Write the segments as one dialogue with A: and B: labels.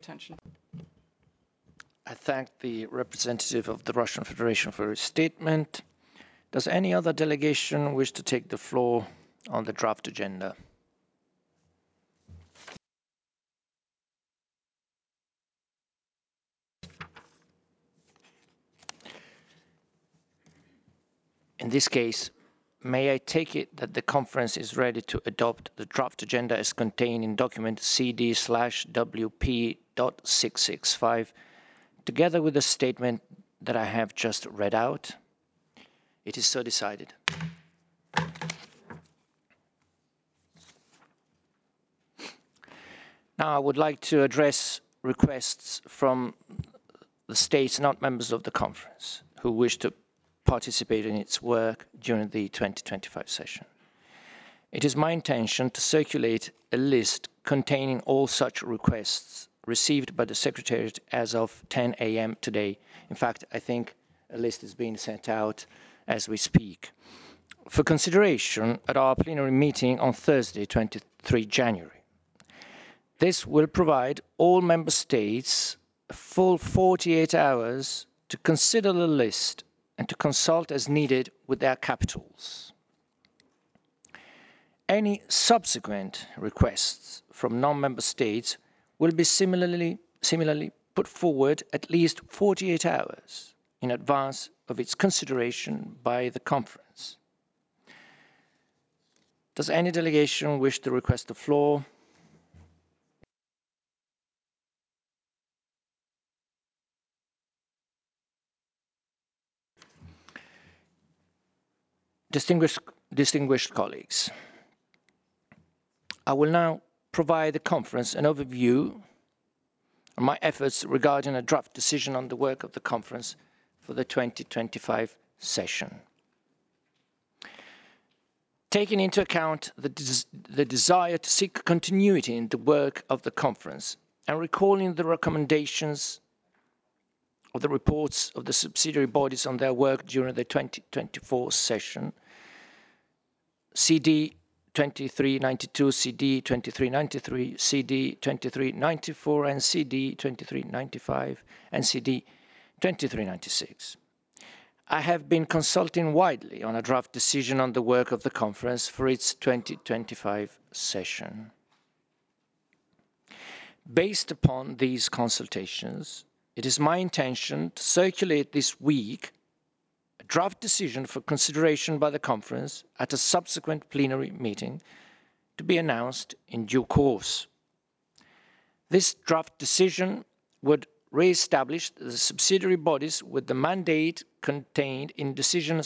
A: attention.
B: I thank the representative of the Russian Federation for his statement. Does any other delegation wish to take the floor on the draft agenda? In this case, may I take it that the conference is ready to adopt the draft agenda as contained in document CD/WP.665, together with the statement that I have just read out? It is so decided. Now I would like to address requests from the states not members of the conference who wish to participate in its work during the 2025 session. It is my intention to circulate a list containing all such requests received by the Secretariat as of 10 a.m. today. In fact, I think a list is being sent out as we speak, for consideration at our plenary meeting on Thursday, 23 January. This will provide all member states a full 48 hours to consider the list and to consult as needed with their capitals. Any subsequent requests from non-member states will be similarly put forward at least 48 hours in advance of its consideration by the conference. Does any delegation wish to request the floor? Distinguished colleagues, I will now provide the conference an overview on my efforts regarding a draft decision on the work of the conference for the 2025 session. Taking into account the desire to seek continuity in the work of the conference and recalling the recommendations of the reports of the subsidiary bodies on their work during the 2024 session, CD 2392, CD 2393, CD 2394, and CD 2395, and CD 2396. I have been consulting widely on a draft decision on the work of the conference for its 2025 session. Based upon these consultations, it is my intention to circulate this week a draft decision for consideration by the conference at a subsequent plenary meeting to be announced in due course. This draft decision would re-establish the subsidiary bodies with the mandate contained in decision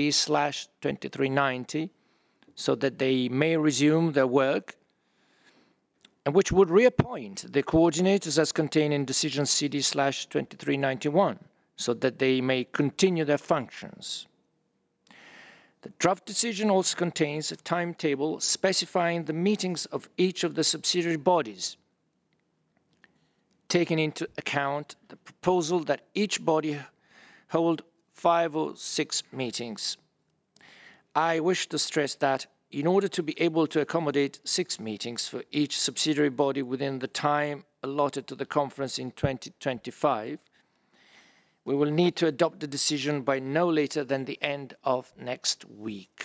B: CD/2390 so that they may resume their work, and which would reappoint the coordinators as contained in decision CD/2391 so that they may continue their functions. The draft decision also contains a timetable specifying the meetings of each of the subsidiary bodies, taking into account the proposal that each body hold 5 or 6 meetings. I wish to stress that in order to be able to accommodate 6 meetings for each subsidiary body within the time allotted to the conference in 2025, we will need to adopt the decision by no later than the end of next week.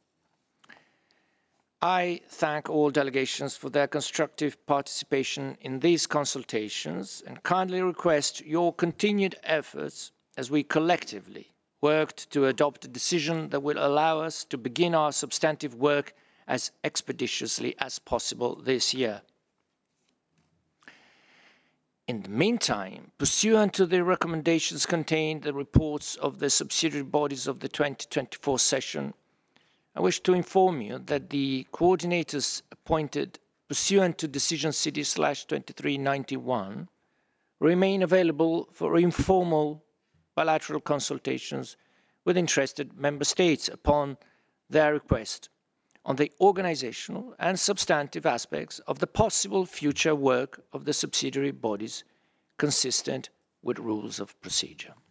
B: I thank all delegations for their constructive participation in these consultations and kindly request your continued efforts as we collectively worked to adopt a decision that will allow us to begin our substantive work as expeditiously as possible this year. In the meantime, pursuant to the recommendations contained in the reports of the subsidiary bodies of the 2024 session, I wish to inform you that the coordinators appointed pursuant to decision CD/2391 remain available for informal bilateral consultations with interested member states upon their request on the organizational and substantive aspects of the possible future work of the subsidiary bodies consistent with rules of procedure.